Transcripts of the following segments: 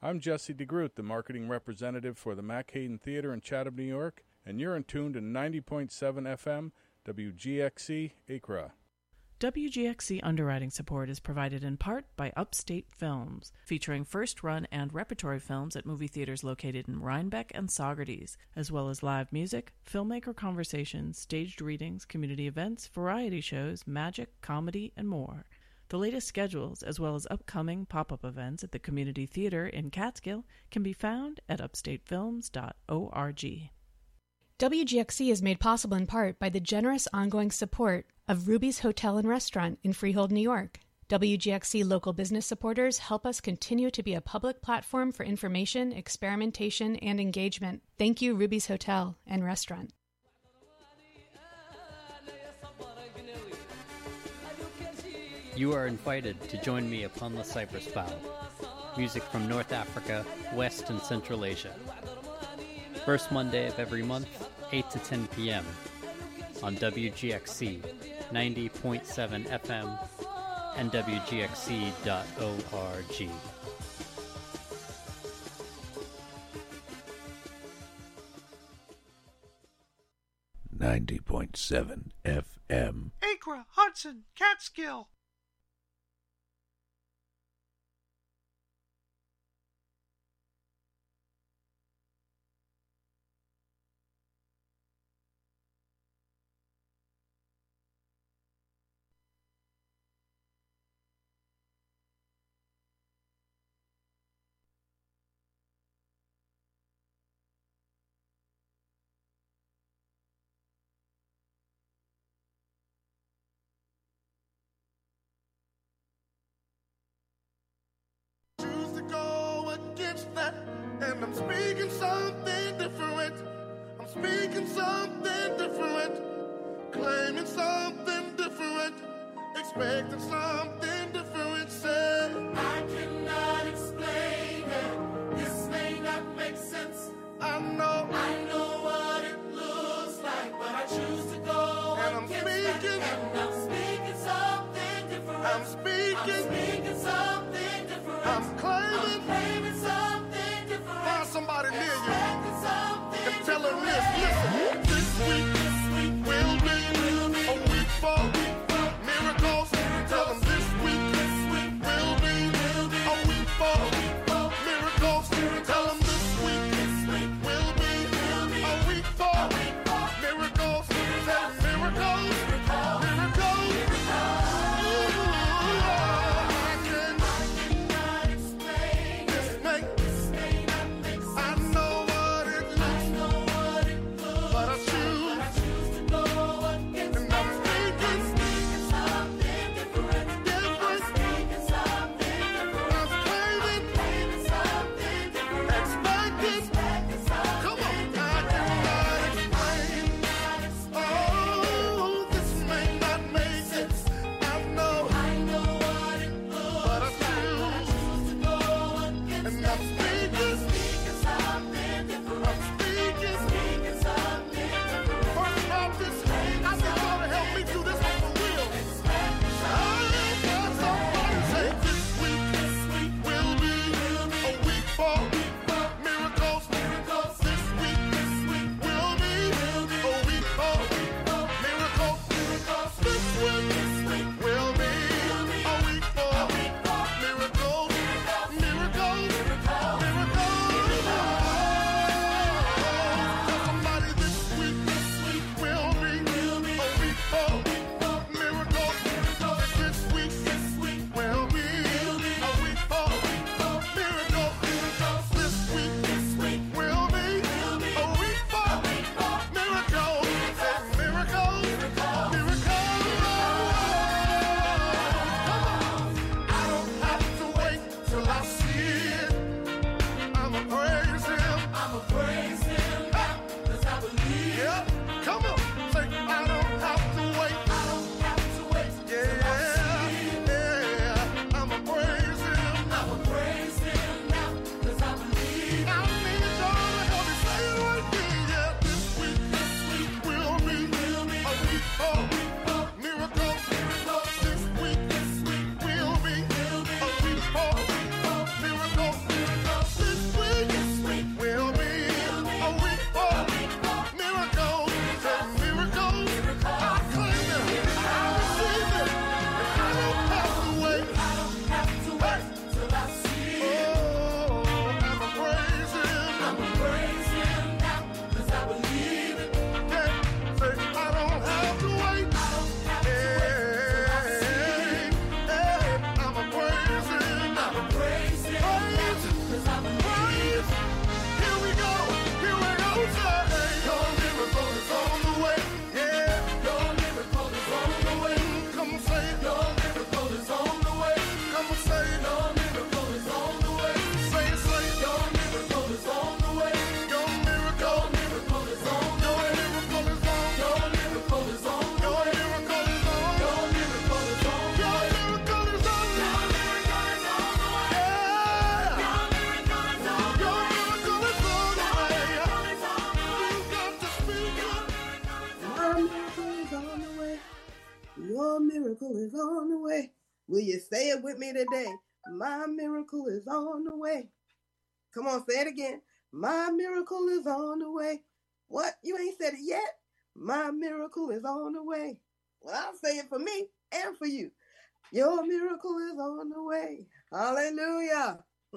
I'm Jesse DeGroot, the marketing representative for the Mack Hayden Theater in Chatham, New York, and you're in tune to 90.7 FM, WGXC, Accra. WGXC underwriting support is provided in part by Upstate Films, featuring first-run and repertory films at movie theaters located in Rhinebeck and Saugerties, as well as live music, filmmaker conversations, staged readings, community events, variety shows, magic, comedy, and more. The latest schedules, as well as upcoming pop-up events at the Community Theater in Catskill, can be found at upstatefilms.org. WGXC is made possible in part by the generous ongoing support of Ruby's Hotel and Restaurant in Freehold, New York. WGXC local business supporters help us continue to be a public platform for information, experimentation, and engagement. Thank you, Ruby's Hotel and Restaurant. You are invited to join me upon the Cypress Bough. Music from North Africa, West and Central Asia. First Monday of every month, 8 to 10 p.m. on WGXC 90.7 FM and WGXC.org. .7 FM. Accra, Hudson, Catskill. And I'm speaking something different. I'm speaking something different. Claiming something different. Expecting something different. Say, I cannot explain it. This may not make sense. I know what it looks like, but I choose to go. And I'm speaking. And I'm speaking something different. I'm speaking something different. I'm claiming something. Find somebody near you and tell them this. Listen, this week will be a week for miracles. Tell them this week will My miracle is on the way. Your miracle is on the way. Will you say it with me today? My miracle is on the way. Come on, say it again. My miracle is on the way. What? You ain't said it yet? My miracle is on the way. Well, I'll say it for me and for you. Your miracle is on the way. Hallelujah.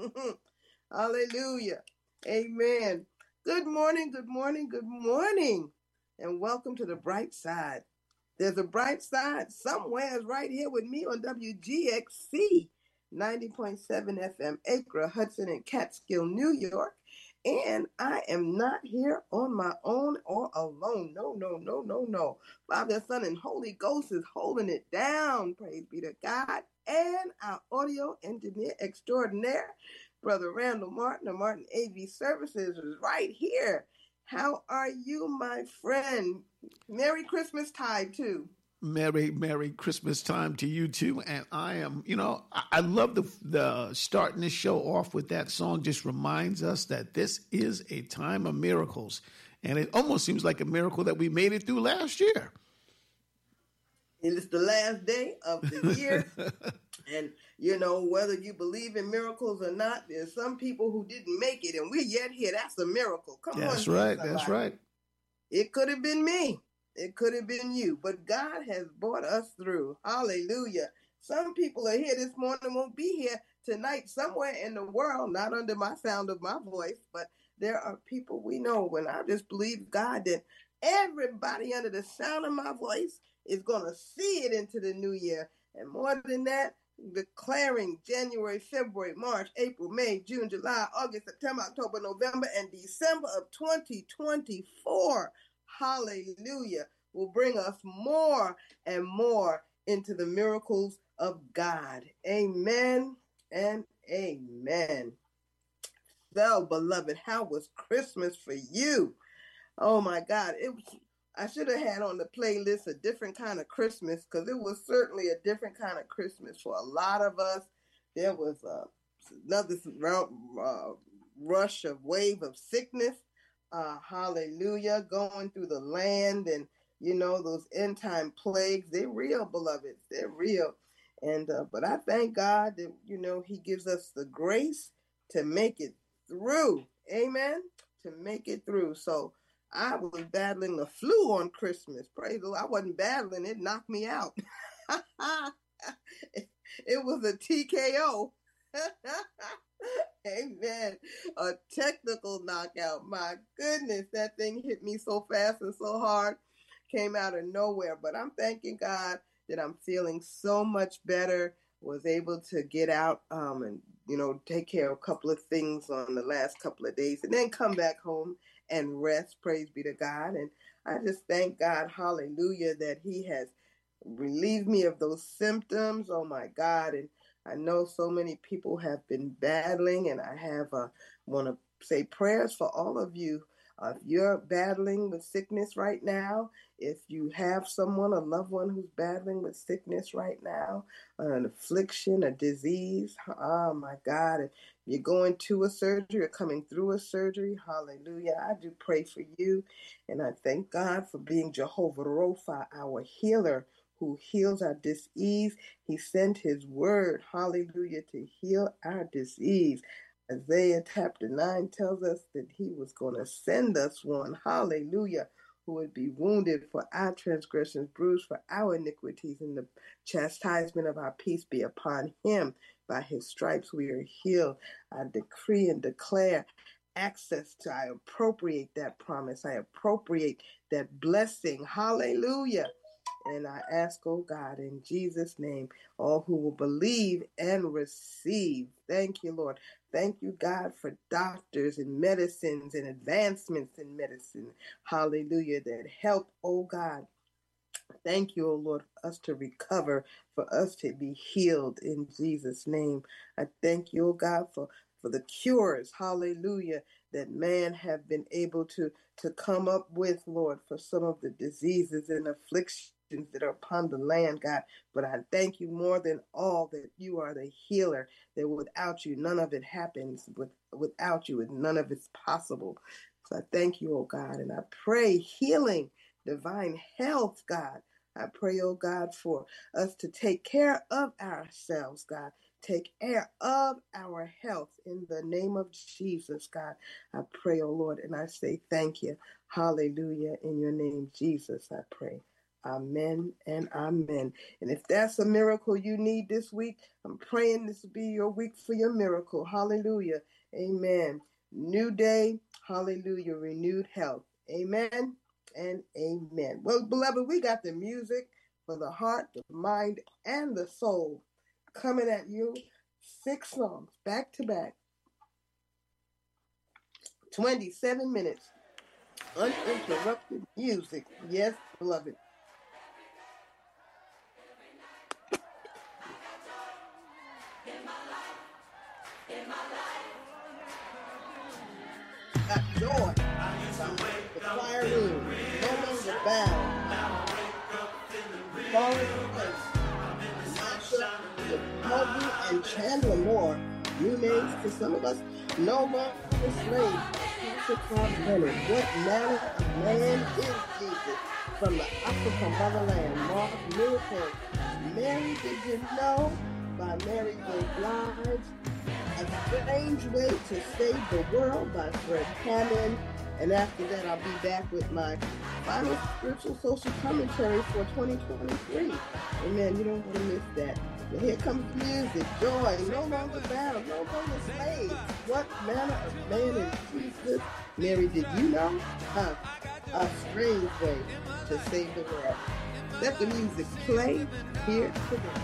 Hallelujah. Amen. Good morning, good morning, good morning. And welcome to the bright side. There's a bright side somewhere right here with me on WGXC 90.7 FM, Acre, Hudson, and Catskill, New York. And I am not here on my own or alone. No. Father, Son, and Holy Ghost is holding it down. Praise be to God. And our audio engineer extraordinaire, Brother Randall Martin of Martin AV Services, is right here. How are you, my friend? Merry Christmas tide, too. Merry Christmas time to you too. And I am, I love the starting this show off with that song. Just reminds us that this is a time of miracles. And it almost seems like a miracle that we made it through last year. It's the last day of the year. And, whether you believe in miracles or not, there's some people who didn't make it and we're yet here. That's a miracle. Come on. That's right. That's right. It could have been me. It could have been you, but God has brought us through. Hallelujah. Some people are here this morning, won't be here tonight somewhere in the world, not under my sound of my voice, but there are people we know. When I just believe God that everybody under the sound of my voice is going to see it into the new year. And more than that, declaring January, February, March, April, May, June, July, August, September, October, November, and December of 2024. Hallelujah, will bring us more and more into the miracles of God. Amen and amen. So, beloved, how was Christmas for you? Oh my God, I should have had on the playlist a different kind of Christmas, because it was certainly a different kind of Christmas for a lot of us. There was another rush of wave of sickness. Hallelujah, going through the land, and those end time plagues, they're real, beloveds, they're real. And but I thank God that he gives us the grace to make it through. Amen. To make it through. So I was battling the flu on Christmas. Praise the Lord. I wasn't battling, it knocked me out. It was a TKO. Amen. A technical knockout. My goodness, that thing hit me so fast and so hard, came out of nowhere. But I'm thanking God that I'm feeling so much better, was able to get out and, take care of a couple of things on the last couple of days and then come back home and rest. Praise be to God. And I just thank God, hallelujah, that he has relieved me of those symptoms. Oh my God. And I know so many people have been battling, and I want to say prayers for all of you. If you're battling with sickness right now, if you have someone, a loved one who's battling with sickness right now, an affliction, a disease, oh my God, if you're going to a surgery or coming through a surgery, hallelujah, I do pray for you. And I thank God for being Jehovah Rapha, our healer, who heals our disease. He sent his word, hallelujah, to heal our disease. Isaiah chapter 9 tells us that he was going to send us one, hallelujah, who would be wounded for our transgressions, bruised for our iniquities, and the chastisement of our peace be upon him. By his stripes we are healed. I decree and declare access to, I appropriate that promise. I appropriate that blessing. Hallelujah. And I ask, oh God, in Jesus' name, all who will believe and receive. Thank you, Lord. Thank you, God, for doctors and medicines and advancements in medicine. Hallelujah. That help, oh God. Thank you, oh Lord, for us to recover, for us to be healed in Jesus' name. I thank you, oh God, for the cures, hallelujah, that man have been able to come up with, Lord, for some of the diseases and afflictions that are upon the land, God. But I thank you more than all that you are the healer, that without you, none of it happens. Without you, none of it's possible. So I thank you, oh God, and I pray healing divine health, God. I pray, oh God, for us to take care of ourselves, God. Take care of our health in the name of Jesus, God. I pray, oh Lord, and I say thank you. Hallelujah. In your name, Jesus, I pray. Amen and amen. And if that's a miracle you need this week, I'm praying this will be your week for your miracle. Hallelujah. Amen. New day. Hallelujah. Renewed health. Amen and amen. Well, beloved, we got the music for the heart, the mind, and the soul coming at you. 6 songs back to back. 27 minutes. Uninterrupted music. Yes, beloved. Got joy. The choir room. No longer bound. Falling in place. Masha, Puggy, and Chandler Moore. New names to some of us. No longer slaves. What manner of man is Jesus? From the African motherland. Mark Miracle. Mary, did you know? By Mary J. Blige. A Strange Way to Save the World by Fred Hammond. And after that, I'll be back with my final spiritual social commentary for 2023. Amen. You don't want to miss that. But here comes the music. Joy. No longer bound. No longer slaves. What manner of man is Jesus? Mary, did you know? A strange way to save the world. Let the music play here today.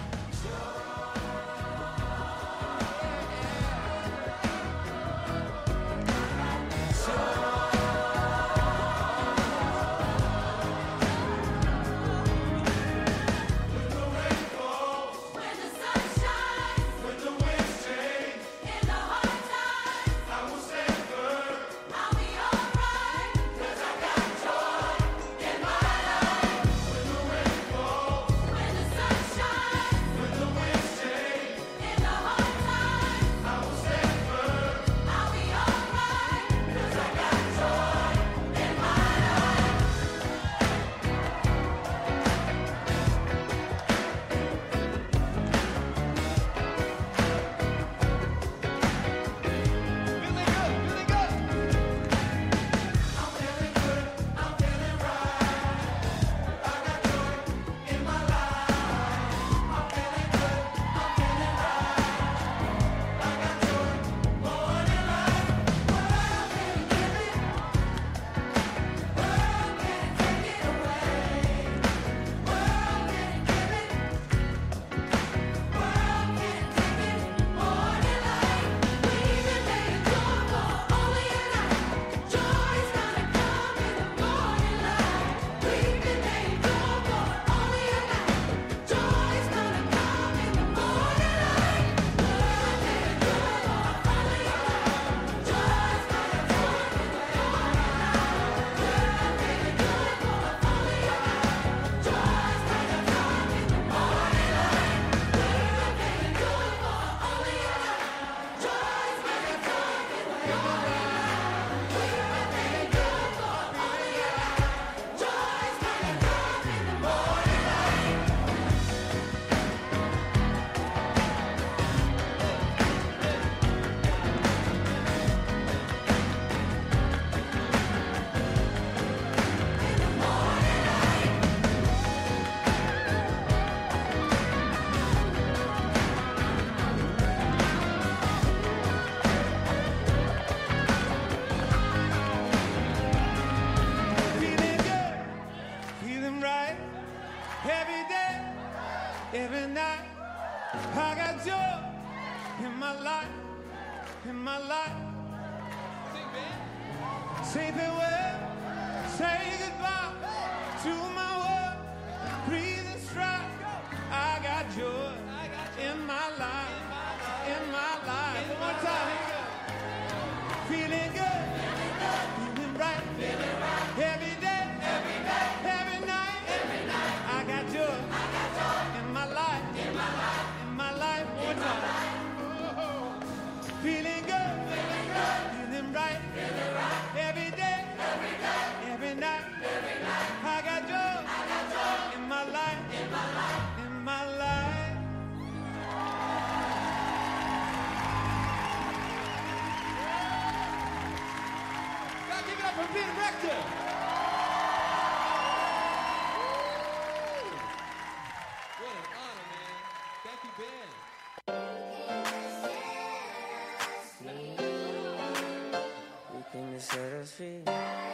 Feeling right every day, every night. Ben Rector. What an honor, man. Thank you, Ben. You came to set us free.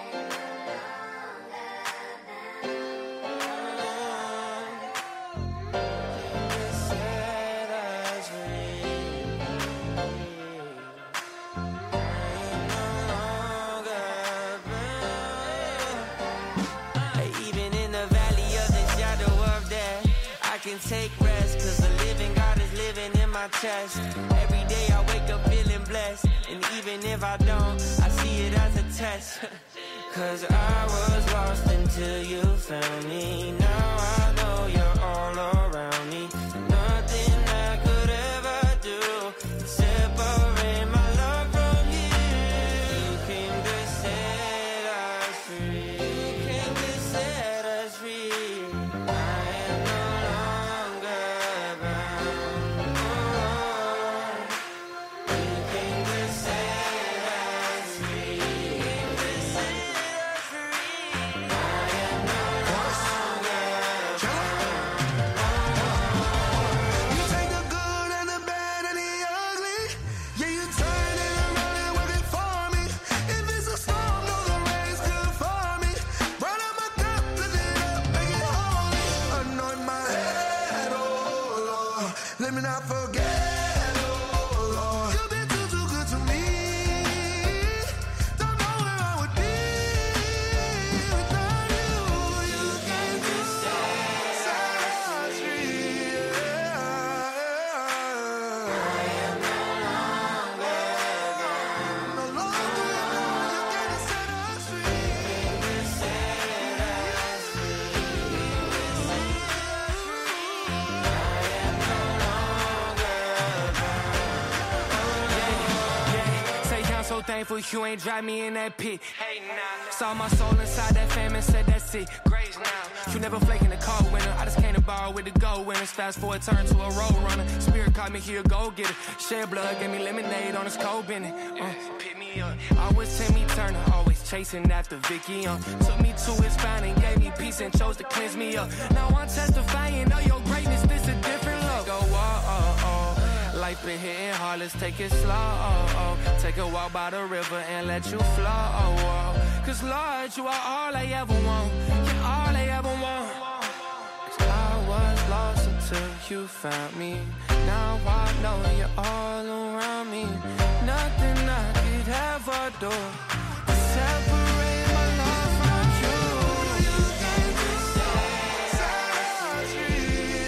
Take rest, cause the living God is living in my chest. Every day I wake up feeling blessed, and even if I don't, I see it as a test. Cause I was lost until you found me. Now I know you're all around me. Nothing I could ever do separate my love from you. You came to set us free. You came to set us free. Let me not forget, oh Lord, you've been too good to me. Don't know where I would be without you. You came to set us free. I am no longer alone. You came to set us free. You came to set us free. So thankful you ain't drive me in that pit. Hey, nah. Saw my soul inside that fam and said that's it. Grace now. You never flake in the cold winter. I just came to borrow with the gold winners. Fast forward, turn to a road runner. Spirit caught me here, go get it. Shed blood, gave me lemonade on this cold bending. Pick me up. Always Timmy Turner, always chasing after Vicky. Took me to his fountain, gave me peace and chose to cleanse me up. Now I'm testifying of your greatness. This a different look. Go life been hitting hard, let's take it slow. Take a walk by the river and let you flow. Cause Lord, you are all I ever want. You're all I ever want. Cause I was lost until you found me. Now I know you're all around me. Nothing I could ever do to separate my love from you. You came to set us free.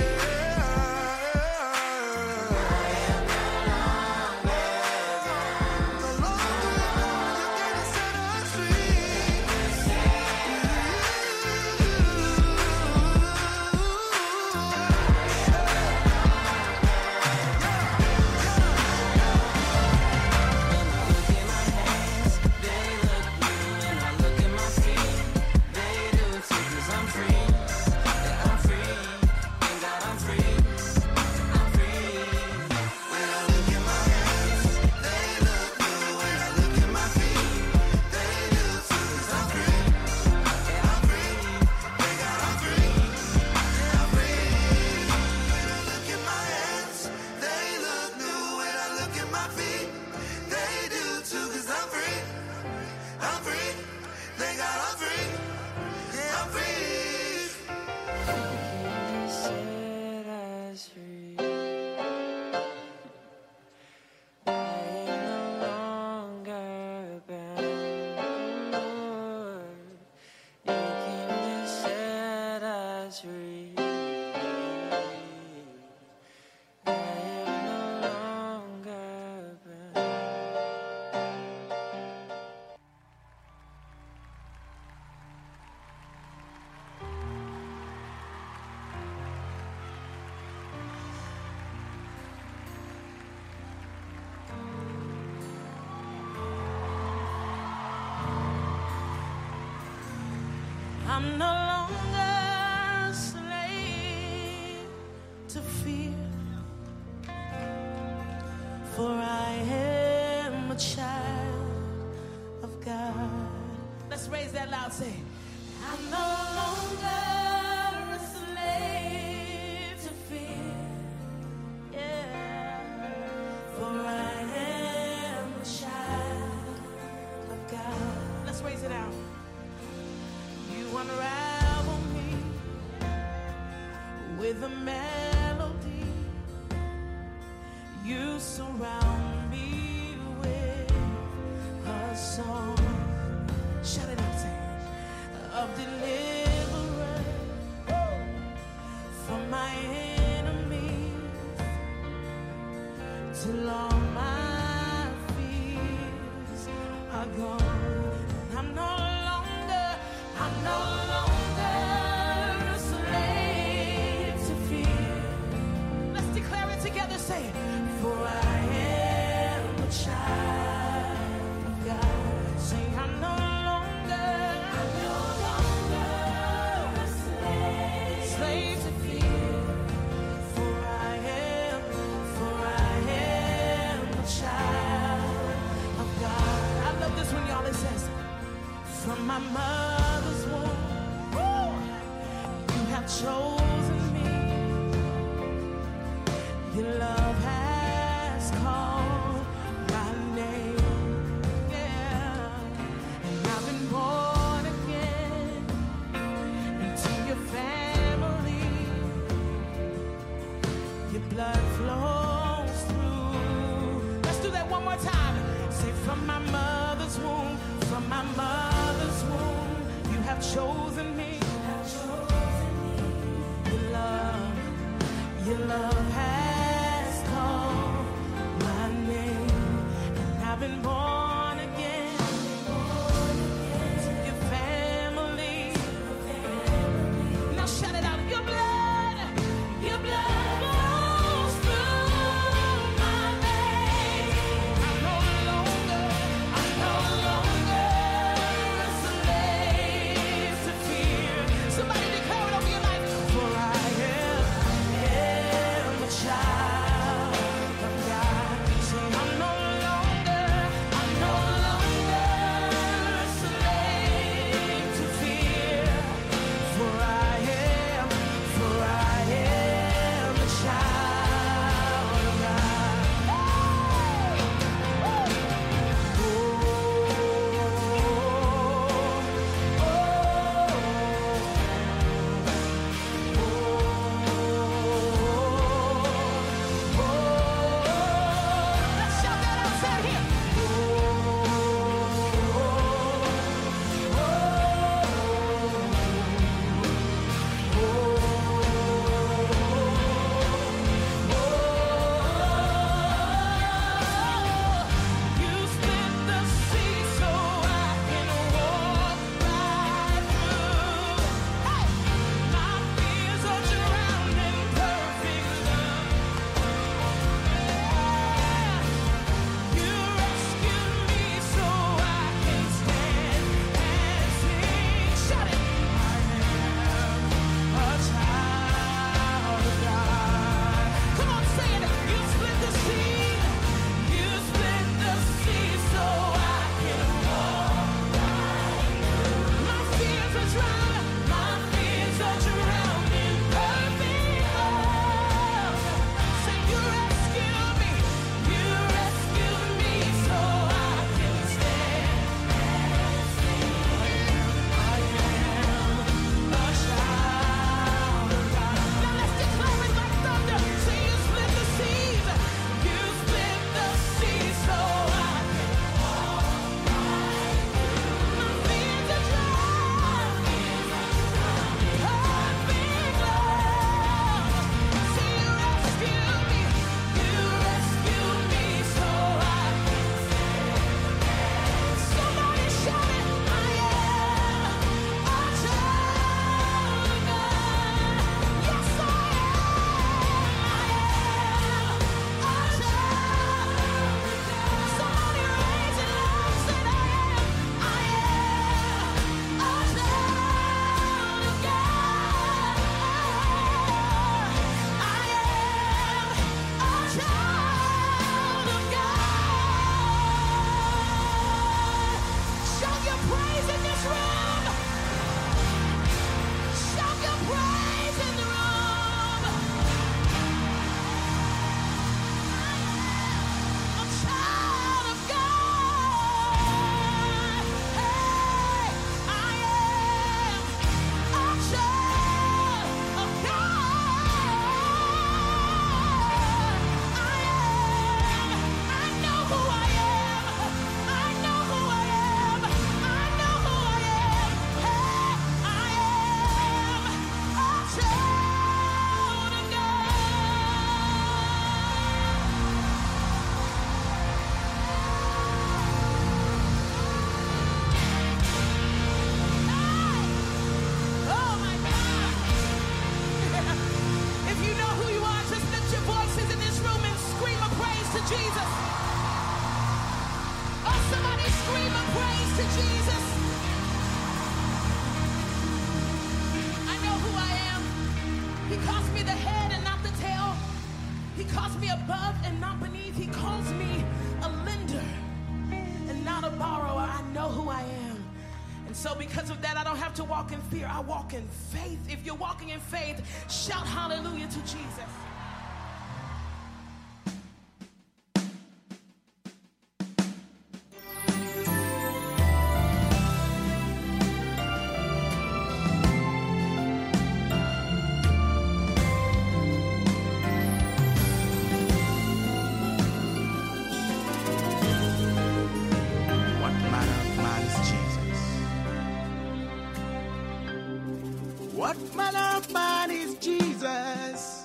I'm no longer a slave to fear, for I am a child of God. Let's with a melody. You surround me with a song. Shout it out, say it. Of deliverance from my enemies, till all my fears are gone. I'm no longer a slave to fear. Let's declare it together, say it. For I am a child of God. Say I'm no longer a slave to fear. For I am a child of God. I love this one, y'all. It says, from my mother's womb, you have chosen me. Your love has called my name, yeah. And I've been born again into your family. Your blood flows through. Let's do that one more time. Say, from my mother's womb, from my mother's womb, you have chosen me. me the head and not the tail. He calls me above and not beneath. He calls me a lender and not a borrower. I know who I am. And so because of that, I don't have to walk in fear. I walk in faith. If you're walking in faith, shout hallelujah to Jesus. What manner of man is Jesus?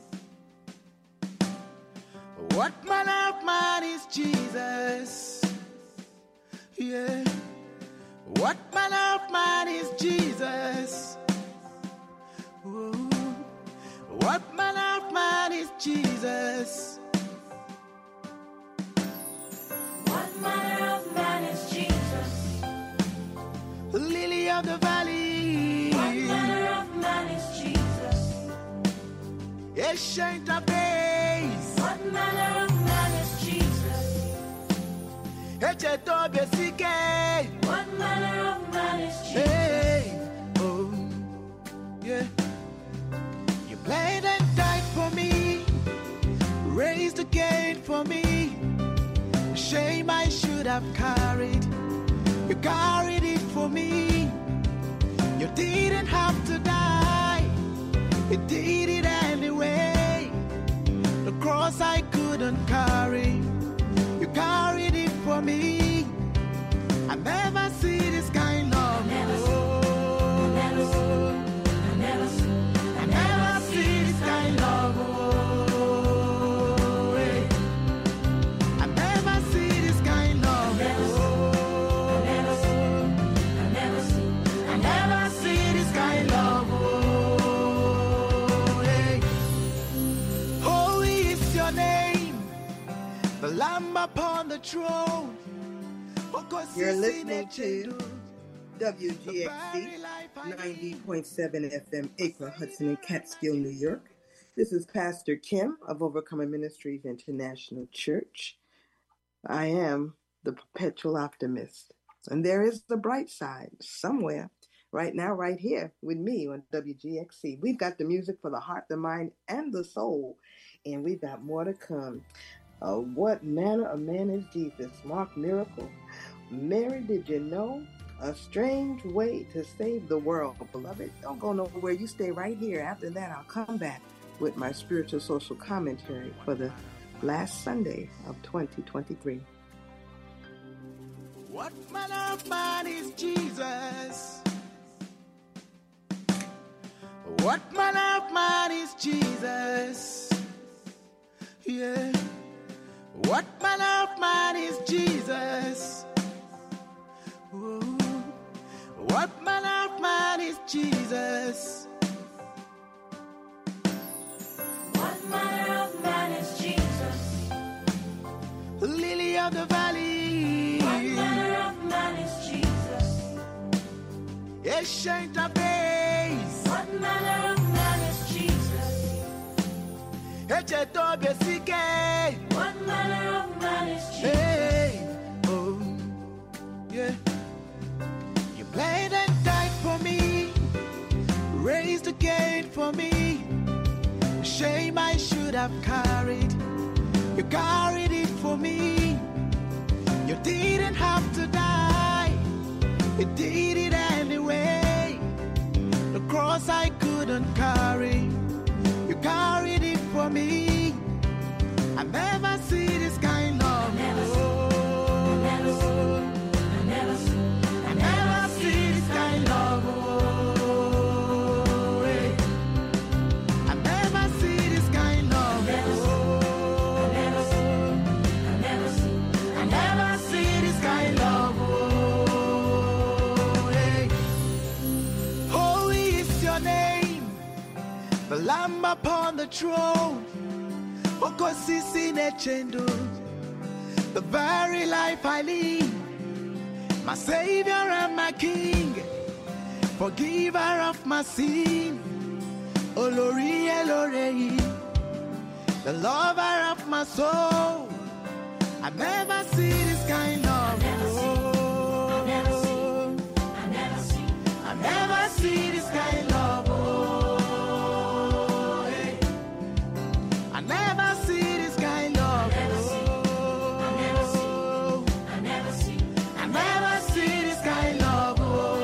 What manner of man is Jesus? Yeah. What manner of man is Jesus? Ooh. What manner of man is Jesus? What manner of man is Jesus? Lily of the valley. What manner of man is Jesus? Ancient of days. What manner of man is Jesus? What manner of man is Jesus? Hey, oh, yeah. You bled and died for me, raised again for me. Shame I should have carried. You carried it for me. You didn't have to die. You did it anyway. The cross I couldn't carry. You carried it for me. I never see this kind of love. I never see this kind of love. I never see this kind of love. I never see this kind of love. Holy is your name, the Lamb upon the throne. You're listening to WGXC 90.7 FM, Acre, Hudson, and Catskill, New York. This is Pastor Kim of Overcoming Ministries International Church. I am the perpetual optimist. And there is the bright side somewhere, right now, right here with me on WGXC. We've got the music for the heart, the mind, and the soul. And we've got more to come. What manner of man is Jesus? Mark Miracle. Mary, did you know? A strange way to save the world. Beloved, don't go nowhere. You stay right here. After that, I'll come back with my spiritual social commentary for the last Sunday of 2023. What manner of man is Jesus? What manner of man is Jesus? Yeah. What manner of man is Jesus? Ooh. What manner of man is Jesus? What manner of man is Jesus? Lily of the valley. What manner of man is Jesus? Ancient of days. What manner of man is Jesus? What manner of man is Jesus? Hey, oh, yeah. You bled and died for me, raised again for me. Shame I should have carried. You carried it for me. You didn't have to die. You did it anyway. The cross I couldn't carry. You carried it for me. I never see this kind of love. I never see this kind of love. I never see this kind of love. I never see this kind of love. Holy is your name, the Lamb upon the throne. The very life I live, my Savior and my King, forgiver of my sin. Oh Olori Elorei, the lover of my soul. I never see this kind of love. I never see this kind of love. Hey. I never see this kind of love. I never see this kind of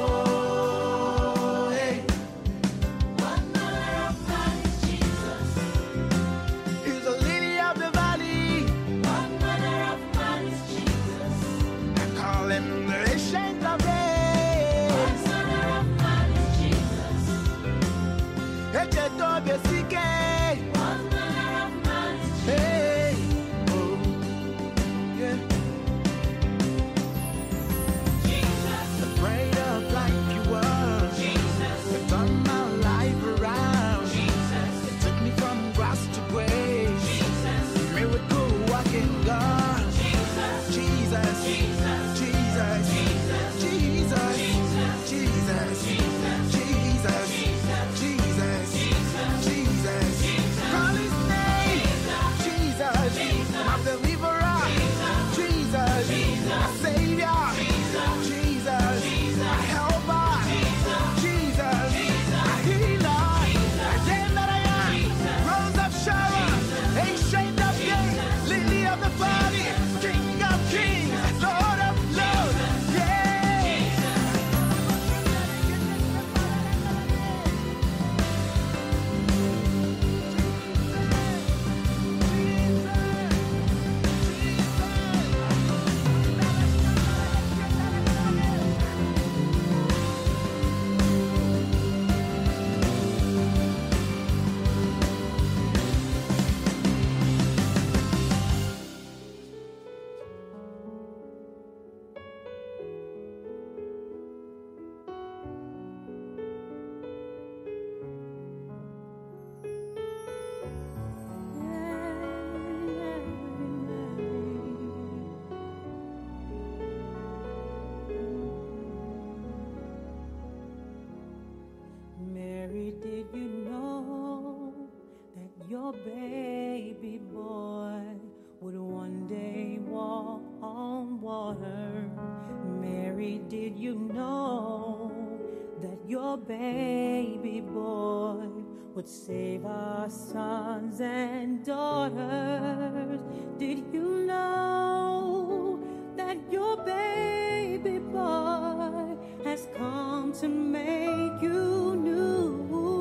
love. Hey. One mother of God is Jesus. He's the lily of the valley. One mother of God is Jesus. I call him the ancient of days. One mother of God is Jesus. Echetobesike. One mother of God is Jesus. Hey, oh, yeah. Jesus. The bread of life you were. Jesus. You turned my life around. Jesus. You took me from grass to grace. Jesus. Miracle walking God. Jesus. Jesus. Jesus. Jesus. Jesus. Jesus. Jesus. Jesus. Jesus. Jesus. Call his name. Jesus. My deliverer. Jesus. My savior. Jesus. My helper. Jesus. My healer. I am that I am. Rose of Sharon. Ancient of days. Lily of the valley. King of kings. Lord of lords. Yeah. Mary, did you know that your baby boy would one day walk on water? Mary, did you know that your baby boy would save our sons and daughters? Did you know that your baby boy has come to make you new?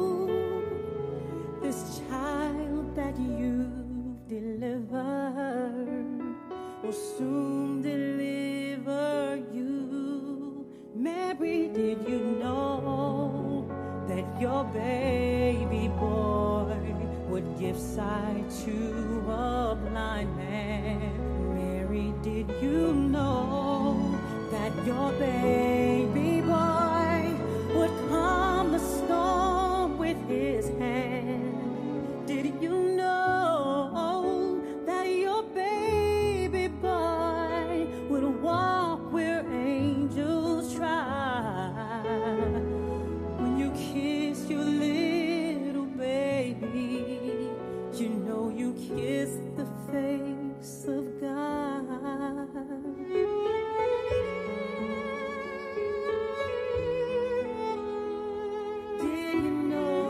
This child that you've delivered will soon deliver you. Mary, did you know that your baby boy would give sight to a blind man? Mary, did you know that your baby boy would calm the storm with his hand? Did you know that your baby boy would walk where angels try? When you kiss your little baby, you know you kiss the face of God. Did you know?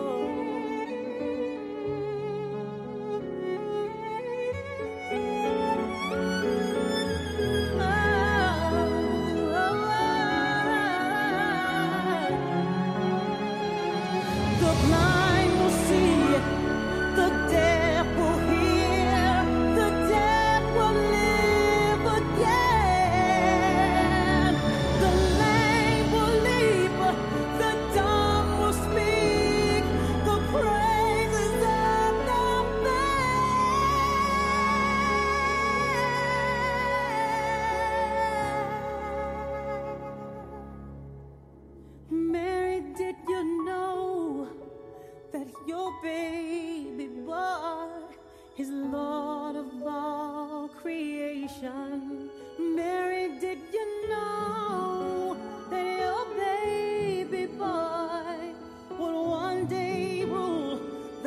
The blind will see, the deaf will hear, the dead will live again. The lame will leap, the dumb will speak, the praises of the man. Mary, did you know that your baby boy is Lord of all creation? Mary, did you know that your baby boy would one day rule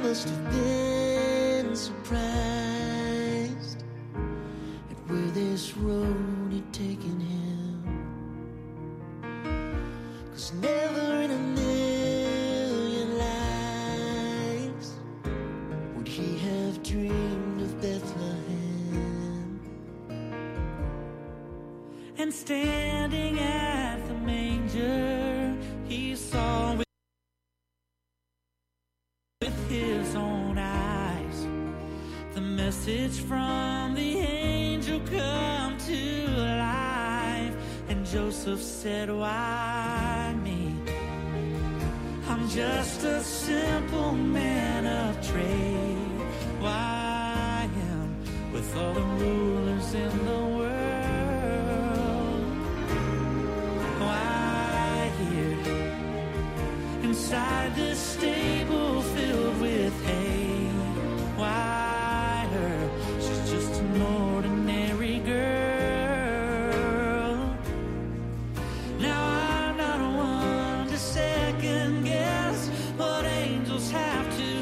must have been surprised at where this road had taken him. 'Cause never in a million lives would he have dreamed of Bethlehem. And standing at the manger, he saw with his own eyes the message from the angel come to life. And Joseph said, why me? I'm just a simple man of trade. Why him with all the rulers in the world? Why here inside this stable filled with hay? Why her? She's just an ordinary girl. Now I'm not one to second guess what angels have to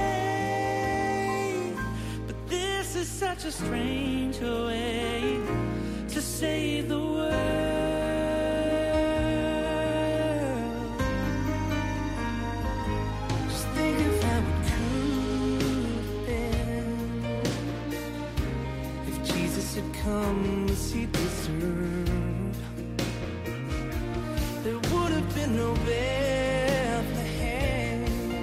say, but this is such a strange way to save the world. Just think of how it could have been if Jesus had come as he deserved. There would have been no Bethlehem,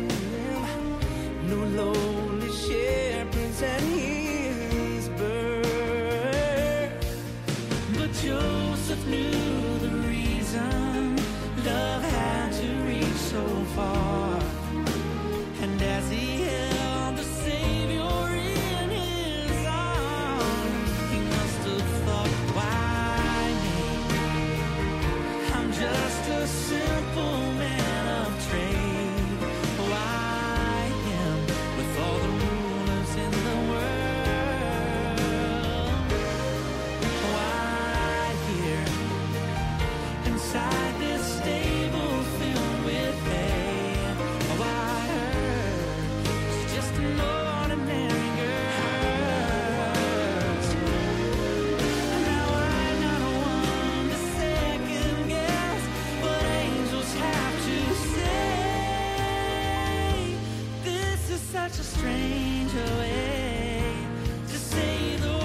no lowly shepherds at his birth. But Joseph knew the reason love had to reach so far. And as he held the Savior in his arms, he must have thought, why me? I'm just a simple man of trade. Why him with all the rulers in the world? Why here inside this stable filled with hay? Why her? She's just an ordinary girl. Now I'm not one to second guess what angels have to say. This is such a strange way to save the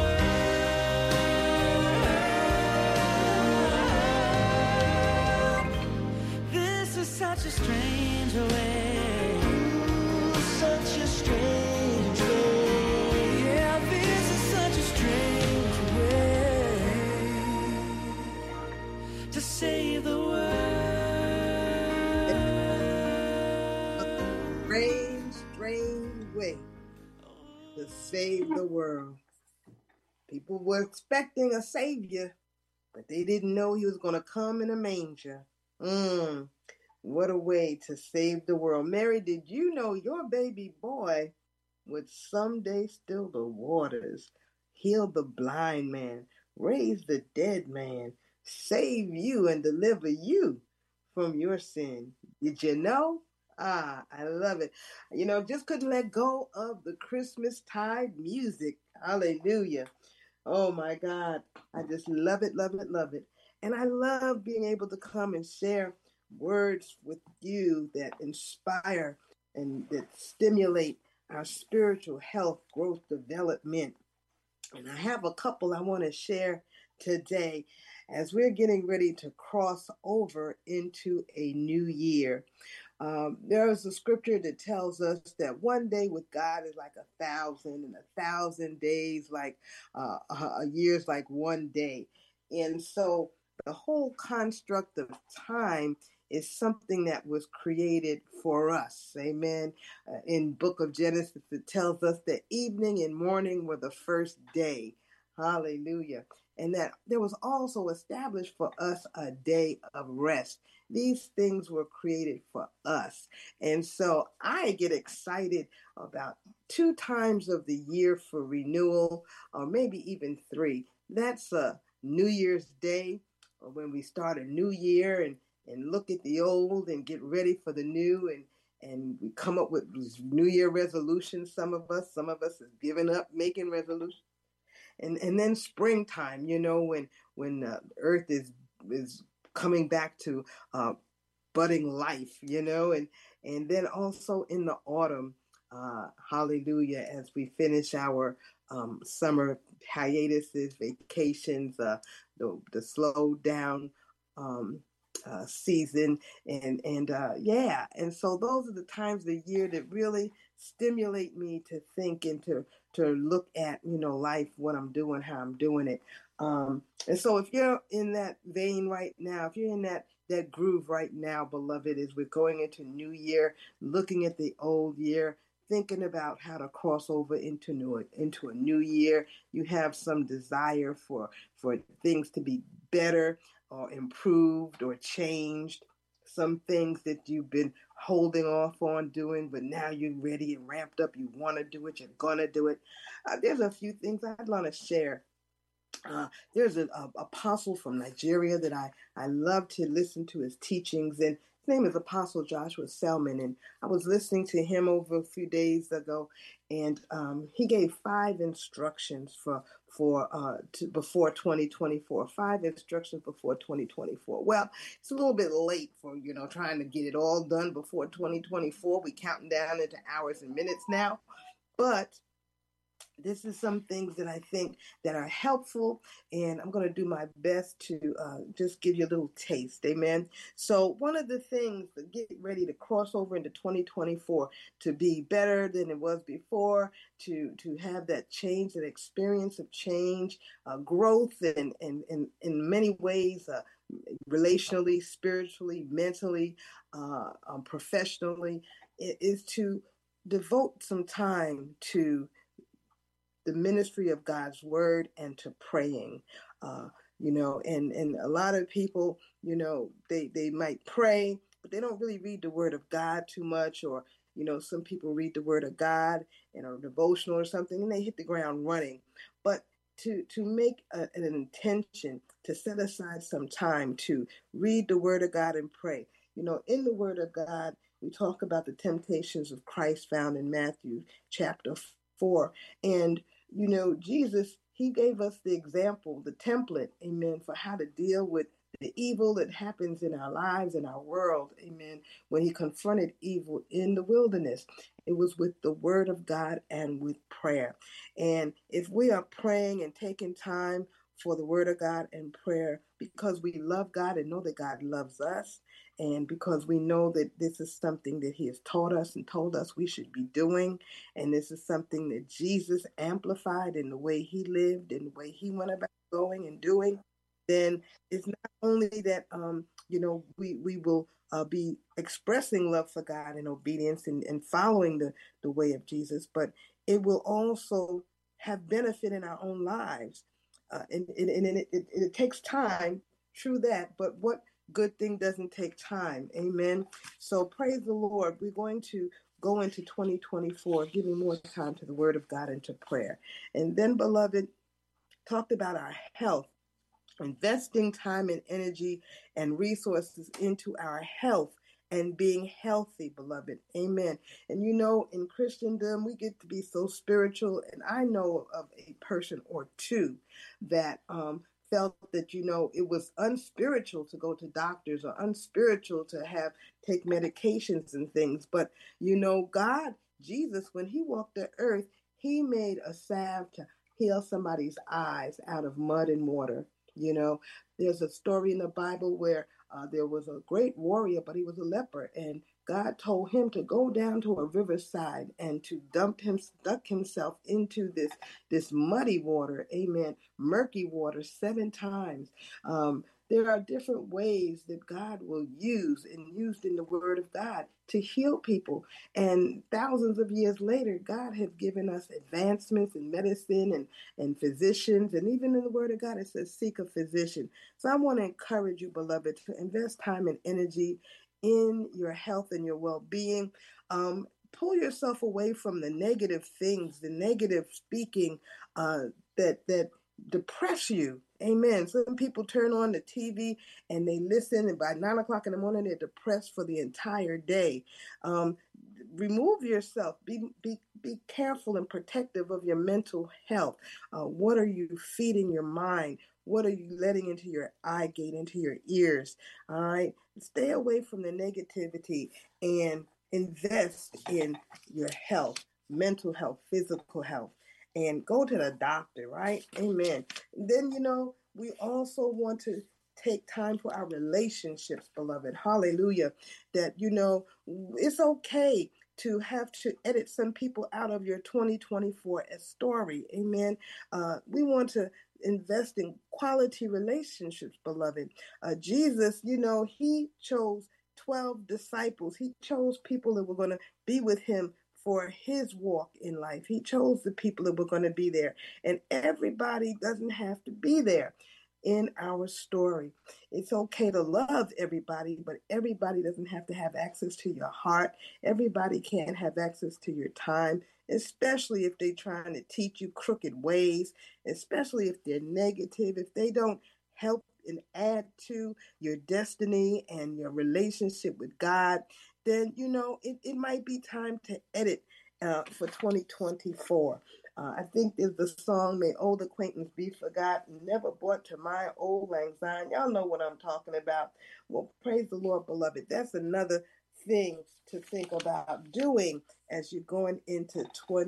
world. This is such a strange way. Such a strange way. Yeah, this is such a strange way to save the world. Strange, strange way to save the world. People were expecting a savior, but they didn't know he was going to come in a manger. What a way to save the world. Mary, did you know your baby boy would someday still the waters, heal the blind man, raise the dead man, save you and deliver you from your sin? Did you know? I love it. You know, just couldn't let go of the Christmas tide music. Hallelujah. Oh my God. I just love it, love it, love it. And I love being able to come and share words with you that inspire and that stimulate our spiritual health, growth, development. And I have a couple I want to share today as we're getting ready to cross over into a new year. There is a scripture that tells us that one day with God is like 1,000, and 1,000 days like a year's like one day. And so the whole construct of time is something that was created for us. Amen. In book of Genesis, it tells us that evening and morning were the first day. Hallelujah. And that there was also established for us a day of rest. These things were created for us. And so I get excited about 2 times of the year for renewal, or maybe even 3. That's a New Year's Day, or when we start a new year and look at the old and get ready for the new. we come up with New Year resolutions. Some of us has given up making resolutions. And then springtime, when Earth is coming back to budding life, and then also in the autumn, hallelujah, as we finish our summer hiatuses, vacations, the slow down season, and so those are the times of the year that really stimulate me to think and to look at life, what I'm doing, how I'm doing it, and so if you're in that vein right now, if you're in that groove right now, beloved, as we're going into New Year, looking at the old year, thinking about how to cross over into a new year, you have some desire for things to be better or improved or changed, some things that you've been holding off on doing, but now you're ready and ramped up, you want to do it, you're going to do it. There's a few things I'd want to share. There's an apostle from Nigeria that I love to listen to his teachings, and his name is Apostle Joshua Selman, and I was listening to him over a few days ago, and he gave 5 instructions before 2024. 5 instructions before 2024. Well, it's a little bit late for trying to get it all done before 2024. We're counting down into hours and minutes now, but this is some things that I think that are helpful, and I'm going to do my best to just give you a little taste. Amen. So one of the things to get ready to cross over into 2024, to be better than it was before, to have that change, that experience of change, growth, and in many ways, relationally, spiritually, mentally, professionally, is to devote some time to the ministry of God's word and to praying, and a lot of people, they might pray, but they don't really read the word of God too much, or, some people read the word of God in a devotional or something, and they hit the ground running. But to make an intention to set aside some time to read the word of God and pray. In the word of God, we talk about the temptations of Christ found in Matthew chapter 4. And, Jesus, he gave us the example, the template, amen, for how to deal with the evil that happens in our lives, in our world, amen. When he confronted evil in the wilderness, it was with the word of God and with prayer. And if we are praying and taking time for the word of God and prayer because we love God and know that God loves us, and because we know that this is something that he has taught us and told us we should be doing, and this is something that Jesus amplified in the way he lived and the way he went about going and doing, then it's not only that, we will be expressing love for God and obedience and following the way of Jesus, but it will also have benefit in our own lives. And it takes time, true that, but what good thing doesn't take time? Amen. So praise the Lord. We're going to go into 2024, giving more time to the word of God and to prayer. And then, beloved, talked about our health, investing time and energy and resources into our health and being healthy, beloved. Amen. And in Christendom, we get to be so spiritual. And I know of a person or two that felt that, it was unspiritual to go to doctors or unspiritual to take medications and things. But, God, Jesus, when he walked the earth, he made a salve to heal somebody's eyes out of mud and water. There's a story in the Bible where there was a great warrior, but he was a leper, and God told him to go down to a riverside and to duck himself into this muddy water, amen, murky water 7 times. There are different ways that God will use and used in the word of God to heal people. And thousands of years later, God has given us advancements in medicine and physicians. And even in the word of God, it says, seek a physician. So I want to encourage you, beloved, to invest time and energy in your health and your well-being. Pull yourself away from the negative things, the negative speaking that depress you. Amen. Some people turn on the TV and they listen, and by 9 o'clock in the morning, they're depressed for the entire day. Remove yourself. Be careful and protective of your mental health. What are you feeding your mind? What are you letting into your eye gate, into your ears? All right. Stay away from the negativity and invest in your health, mental health, physical health, and go to the doctor, right? Amen. And then, we also want to take time for our relationships, beloved. Hallelujah. That, it's okay to have to edit some people out of your 2024 story. Amen. We want to invest in quality relationships, beloved. Jesus, he chose 12 disciples. He chose people that were going to be with him for his walk in life. He chose the people that were going to be there. And everybody doesn't have to be there in our story. It's okay to love everybody, but everybody doesn't have to have access to your heart. Everybody can't have access to your time, especially if they're trying to teach you crooked ways, especially if they're negative, if they don't help and add to your destiny and your relationship with God, then, it might be time to edit for 2024. I think there's the song, May Old Acquaintance Be Forgotten, Never Brought to Mind Old Lang Syne. Y'all know what I'm talking about. Well, praise the Lord, beloved. That's another thing to think about doing as you're going into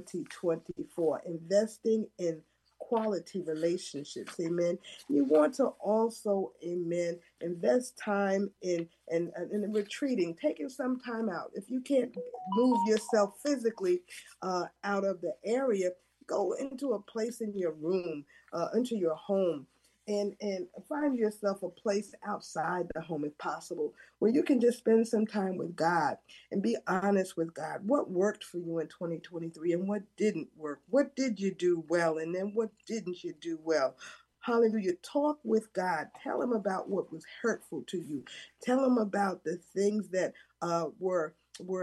2024, investing in quality relationships. Amen. You want to also, amen, invest time in retreating, taking some time out. If you can't move yourself physically out of the area, go into a place in your room, into your home, and find yourself a place outside the home if possible, where you can just spend some time with God and be honest with God. What worked for you in 2023 and what didn't work? What did you do well, and then what didn't you do well? Hallelujah. Talk with God. Tell him about what was hurtful to you. Tell him about the things that were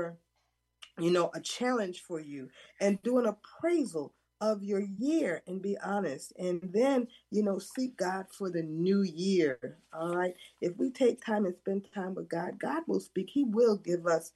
a challenge for you, and do an appraisal of your year and be honest. And then, seek God for the new year. All right. If we take time and spend time with God, God will speak. He will give us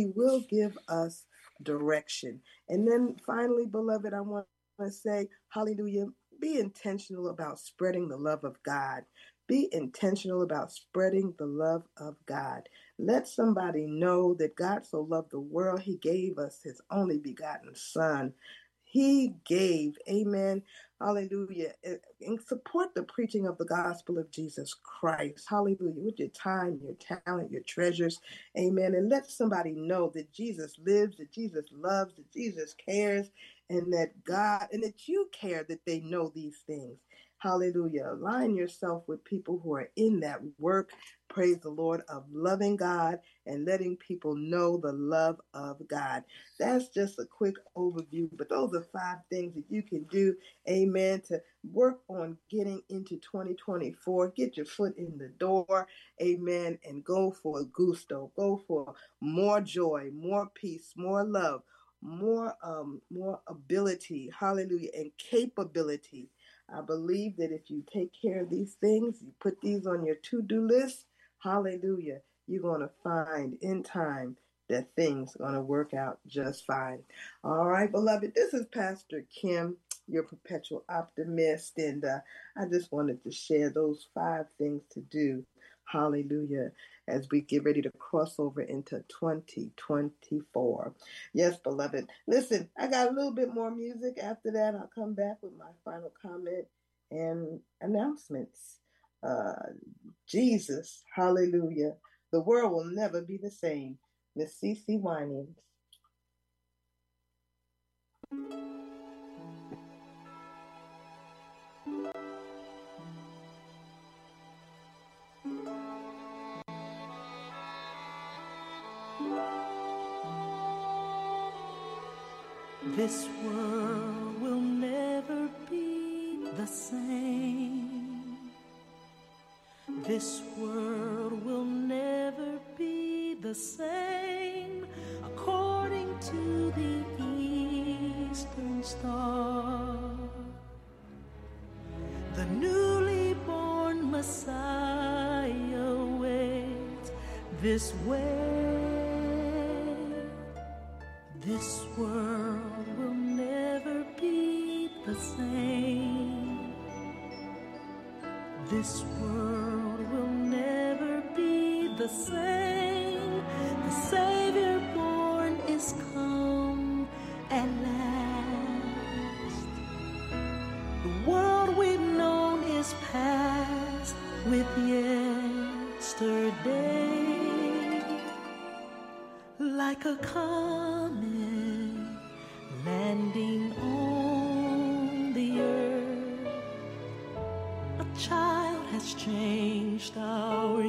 direction. And then finally, beloved, I want to say, hallelujah, be intentional about spreading the love of God. Be intentional about spreading the love of God. Let somebody know that God so loved the world, he gave us his only begotten son. He gave, amen, hallelujah, and support the preaching of the gospel of Jesus Christ, hallelujah, with your time, your talent, your treasures, amen, and let somebody know that Jesus lives, that Jesus loves, that Jesus cares, and that God, and that you care that they know these things. Hallelujah. Align yourself with people who are in that work, praise the Lord, of loving God and letting people know the love of God. That's just a quick overview, but those are 5 things that you can do, amen, to work on getting into 2024. Get your foot in the door, amen, and go for gusto. Go for more joy, more peace, more love, more ability, hallelujah, and capability. I believe that if you take care of these things, you put these on your to-do list, hallelujah, you're going to find in time that things are going to work out just fine. All right, beloved, this is Pastor Kim, your perpetual optimist, and I just wanted to share those 5 things to do, hallelujah, as we get ready to cross over into 2024. Yes, beloved. Listen, I got a little bit more music. After that, I'll come back with my final comment and announcements. Jesus, hallelujah. The world will never be the same. Miss CeCe Winans. This world will never be the same. This world will never be the same. According to the Eastern Star, the newly born this way. This world will never be the same. This world will never be the same. The Savior born is come at last. The world we've known is past with yesterday. Like a comet landing on the earth, a child has changed our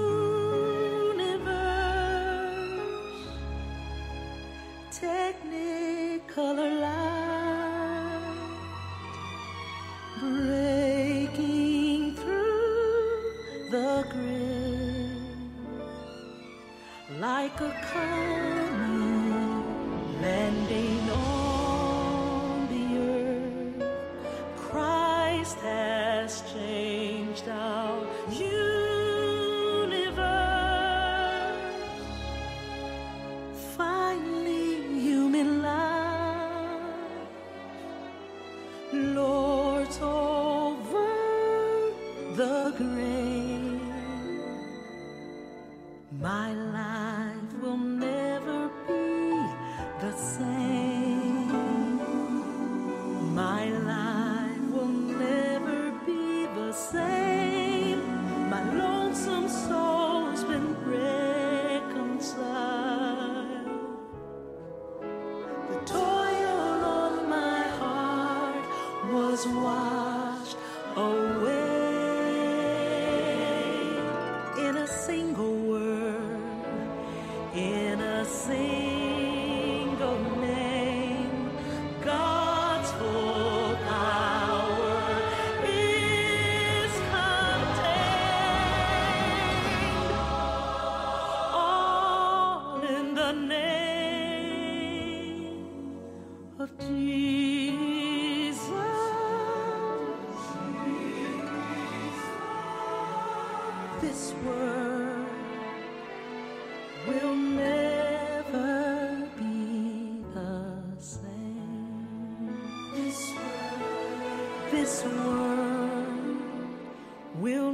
universe. Technicolor light breaking through the grid. Like a comet landing on the earth, Christ has changed our universe. Finally, human life lords over the grave. My life will never be the same. My life will never be the same. My lonesome soul's been reconciled. The toil of my heart was washed away. In a single word, in a single name, God's full power is contained. All in the name of Jesus. This world will never be the same. This world will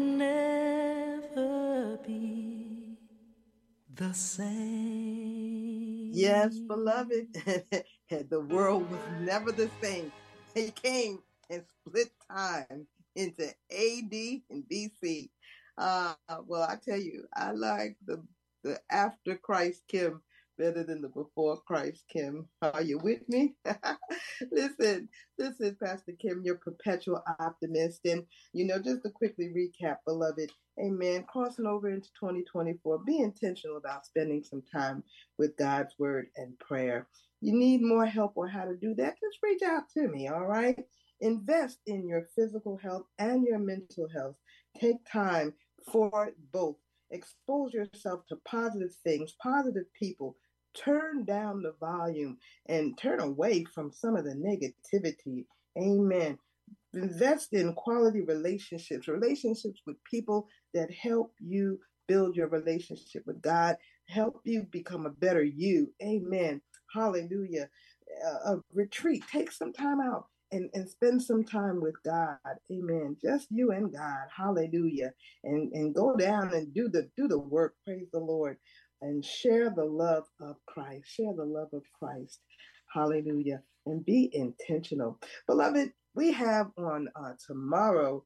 never be the same. Yes, beloved, the world was never the same. They came and split time into AD and BC. Well, I tell you, I like the after Christ Kim better than the before Christ Kim. Are you with me? Listen, this is Pastor Kim, your perpetual optimist. And, just to quickly recap, beloved, amen, crossing over into 2024, be intentional about spending some time with God's word and prayer. You need more help on how to do that, just reach out to me, all right? Invest in your physical health and your mental health. Take time for both. Expose yourself to positive things, positive people. Turn down the volume and turn away from some of the negativity. Amen. Invest in quality relationships with people that help you build your relationship with God, help you become a better you. Amen. Hallelujah. A retreat. Take some time out and spend some time with God. Amen. Just you and God. Hallelujah. And go down and do the work. Praise the Lord. And share the love of Christ. Share the love of Christ. Hallelujah. And be intentional. Beloved, we have on tomorrow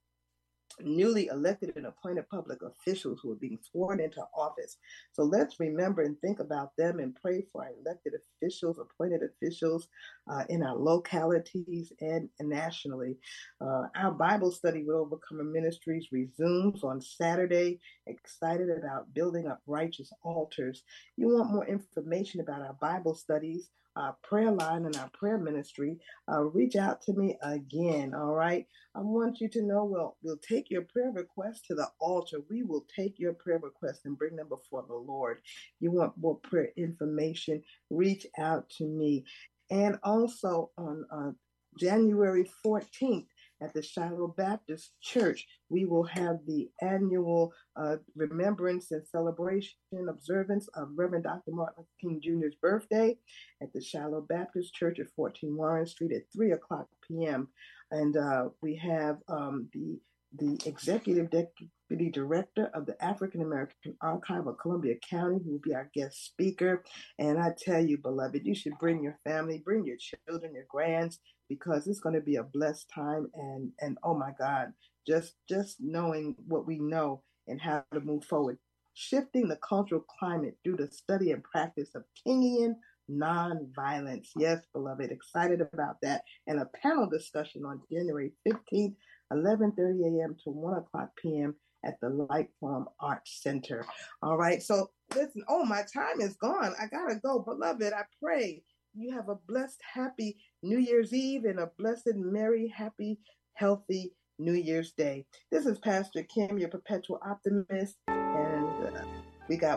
newly elected and appointed public officials who are being sworn into office. So let's remember and think about them and pray for our elected officials, appointed officials in our localities and nationally. Our Bible study with Overcomer Ministries resumes on Saturday. Excited about building up righteous altars. You want more information about our Bible studies, our prayer line, and our prayer ministry, reach out to me again, all right? I want you to know we'll take your prayer requests to the altar. We will take your prayer requests and bring them before the Lord. You want more prayer information, reach out to me. And also on January 14th, at the Shiloh Baptist Church. We will have the annual remembrance and celebration observance of Reverend Dr. Martin Luther King Jr.'s birthday at the Shiloh Baptist Church at 14 Warren Street at 3 o'clock p.m. And we have the Executive Deputy Director of the African American Archive of Columbia County, who will be our guest speaker. And I tell you, beloved, you should bring your family, bring your children, your grands, because it's going to be a blessed time. And oh my God, just knowing what we know and how to move forward. Shifting the cultural climate through the study and practice of Kingian nonviolence. Yes, beloved, excited about that. And a panel discussion on January 15th, 11:30 a.m. to 1 o'clock p.m. at the Light Farm Arts Center. All right, so listen, my time is gone. I gotta go. Beloved, I pray you have a blessed, happy New Year's Eve and a blessed, merry, happy, healthy New Year's Day. This is Pastor Kim, your perpetual optimist, and we got